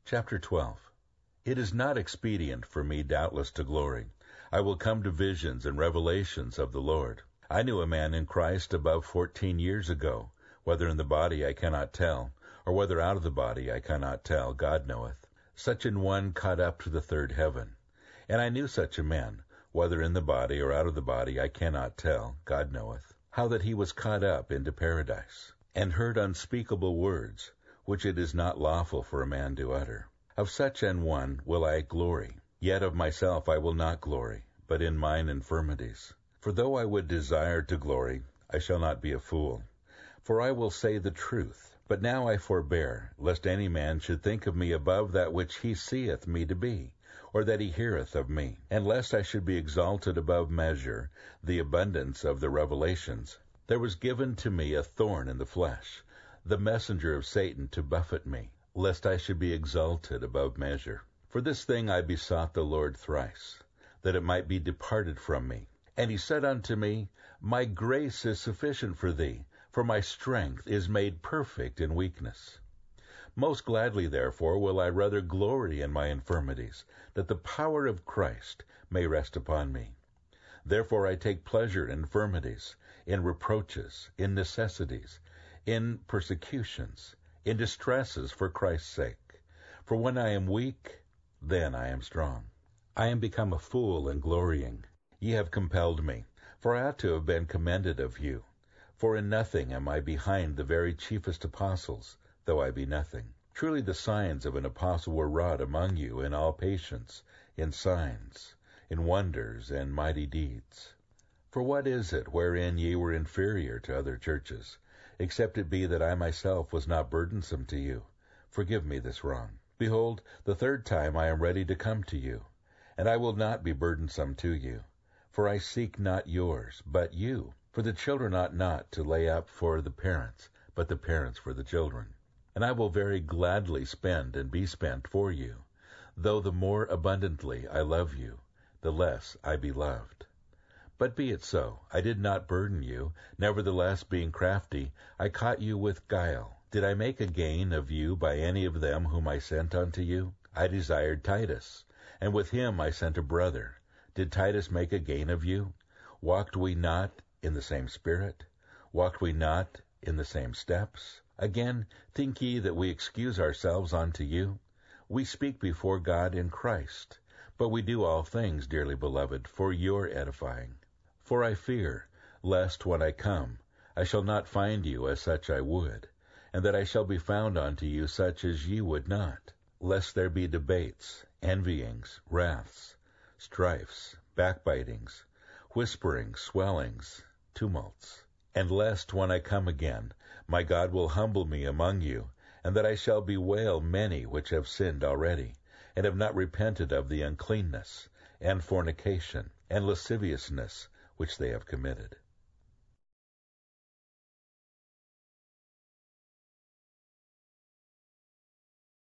Chapter 12. It is not expedient for me doubtless to glory. I will come to visions and revelations of the Lord. I knew a man in Christ above 14 years ago, whether in the body I cannot tell, or whether out of the body I cannot tell, God knoweth. Such an one caught up to the third heaven. And I knew such a man, whether in the body or out of the body I cannot tell, God knoweth, how that he was caught up into paradise, and heard unspeakable words, which it is not lawful for a man to utter. Of such an one will I glory. Yet of myself I will not glory, but in mine infirmities. For though I would desire to glory, I shall not be a fool. For I will say the truth. But now I forbear, lest any man should think of me above that which he seeth me to be, or that he heareth of me, and lest I should be exalted above measure, the abundance of the revelations. There was given to me a thorn in the flesh, the messenger of Satan to buffet me, lest I should be exalted above measure. For this thing I besought the Lord thrice, that it might be departed from me. And he said unto me, My grace is sufficient for thee, for my strength is made perfect in weakness. Most gladly, therefore, will I rather glory in my infirmities, that the power of Christ may rest upon me. Therefore I take pleasure in infirmities, in reproaches, in necessities, in persecutions, in distresses for Christ's sake. For when I am weak, then I am strong. I am become a fool in glorying. Ye have compelled me, for I ought to have been commended of you. For in nothing am I behind the very chiefest apostles, though I be nothing. Truly the signs of an apostle were wrought among you in all patience, in signs, in wonders, and mighty deeds. For what is it wherein ye were inferior to other churches, except it be that I myself was not burdensome to you? Forgive me this wrong. Behold, the third time I am ready to come to you, and I will not be burdensome to you. For I seek not yours, but you. For the children ought not to lay up for the parents, but the parents for the children. And I will very gladly spend and be spent for you, though the more abundantly I love you, the less I be loved. But be it so, I did not burden you, nevertheless being crafty, I caught you with guile. Did I make a gain of you by any of them whom I sent unto you? I desired Titus, and with him I sent a brother. Did Titus make a gain of you? Walked we not in the same spirit? Walked we not in the same steps? Again, think ye that we excuse ourselves unto you? We speak before God in Christ, but we do all things, dearly beloved, for your edifying. For I fear, lest when I come, I shall not find you as such I would, and that I shall be found unto you such as ye would not, lest there be debates, envyings, wraths, strifes, backbitings, whisperings, swellings, tumults. And lest when I come again, my God will humble me among you, and that I shall bewail many which have sinned already, and have not repented of the uncleanness, and fornication, and lasciviousness, which they have committed.